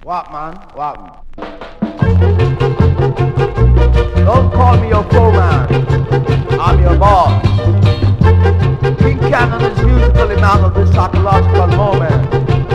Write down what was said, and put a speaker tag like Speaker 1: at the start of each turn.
Speaker 1: What, man? What? Don't call me your foe, man. I'm your boss. King Cannon is musically man of this psychological moment.